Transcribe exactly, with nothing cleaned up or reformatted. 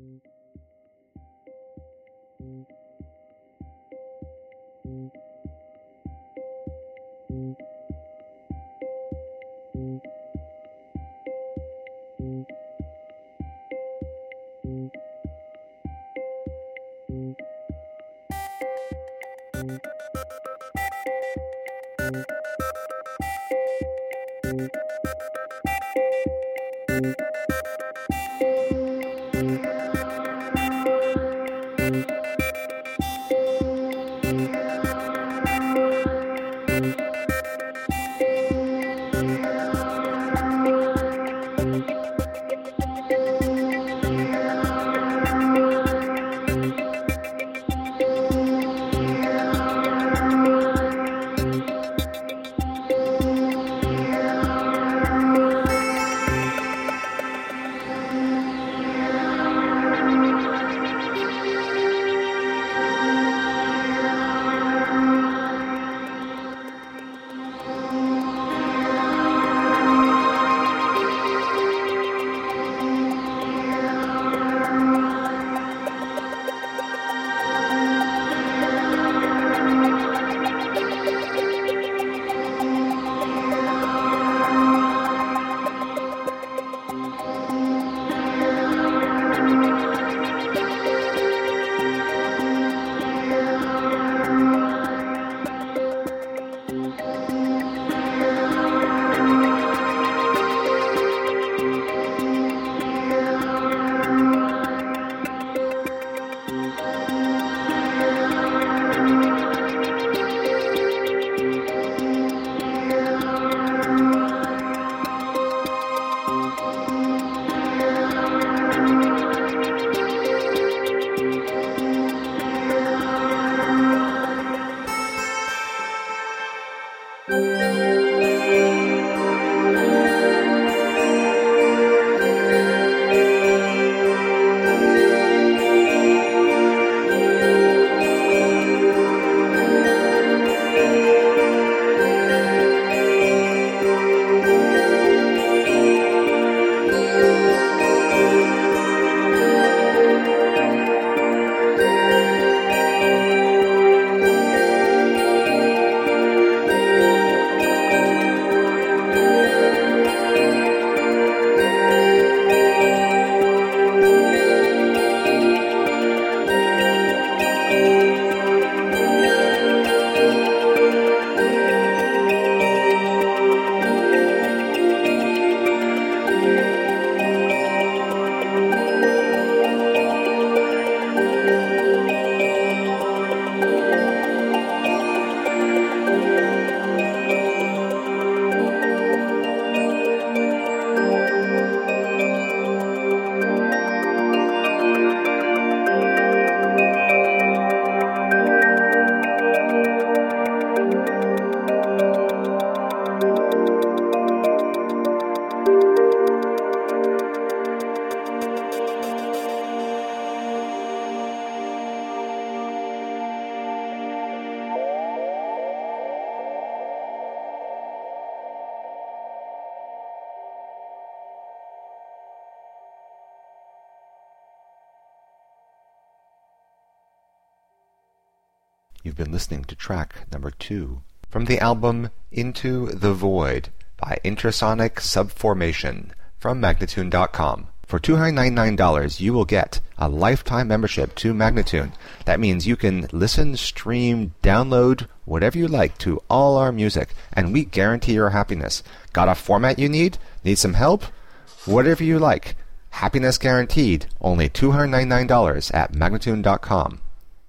You've been listening to track number two from the album Into the Void by Intrasonic Subformation from Magnatune dot com. For two hundred ninety-nine dollars, you will get a lifetime membership to Magnatune. That means you can listen, stream, download, whatever you like to all our music, and we guarantee your happiness. Got a format you need? Need some help? Whatever you like. Happiness guaranteed. Only two hundred ninety-nine dollars at Magnatune dot com.